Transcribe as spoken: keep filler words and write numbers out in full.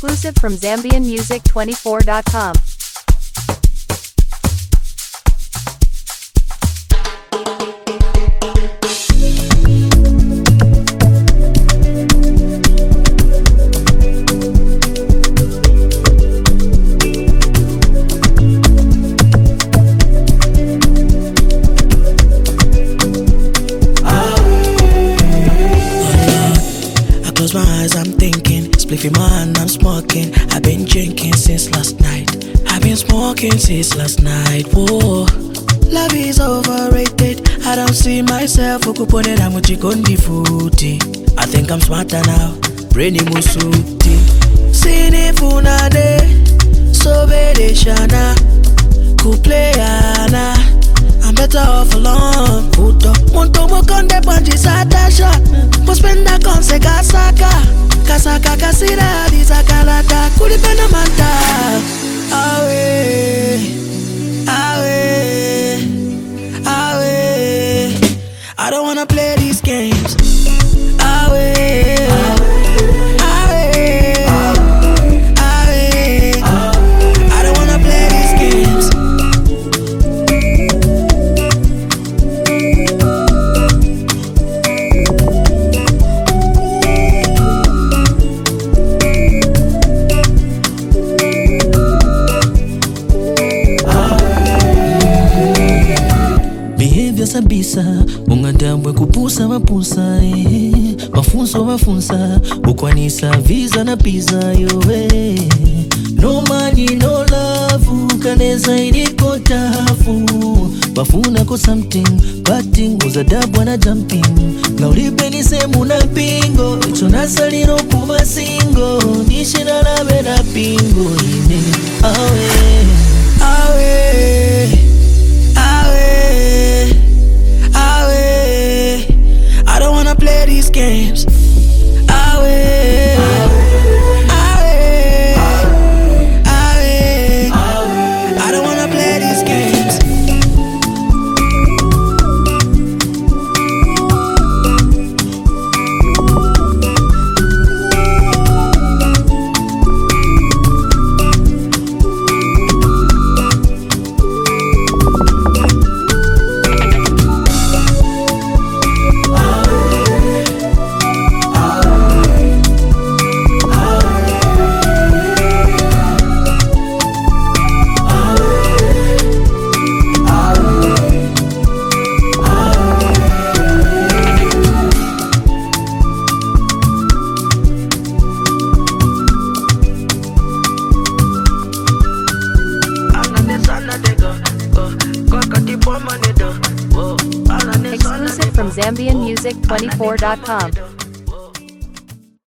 Exclusive from Zambian Music twenty-four dot com. Close my eyes, I'm thinking. Spliff in my hand, I'm smoking. I've been drinking since last night. I've been smoking since last night. Whoa, love is overrated. I don't see myself. Ukupone na mujikondi futi. I think I'm smarter now. Brainy musuti. Sini funade. So bede shana. Kupleana. I'm better off alone. Puto. Munto mukonde panji satasha. Muspenda konse kasaka. Kasaka kasira di sakalata. Kulipena manta. Awe. Awe. Awe. I don't wanna play these games. Awe. Awe. Awe. I don't wanna play these games. Sabisa, ungadambwe kupusa mapusa eh. Mafunso mafunsa, ukwanisa visa na pizza yo eh. No money, no love, kaneza iniko tafu. Bafuna ko something, batting uza dabwa na jumping. Na ulipe ni semu na pingo, chona salino kuma singo. Nishi na labe na pingo ine. Awe, awe, awe. Awe, I don't wanna play these games. Awe, awe, awe, I don't wanna play these games. Exclusive from Zambian Music twenty-four dot com.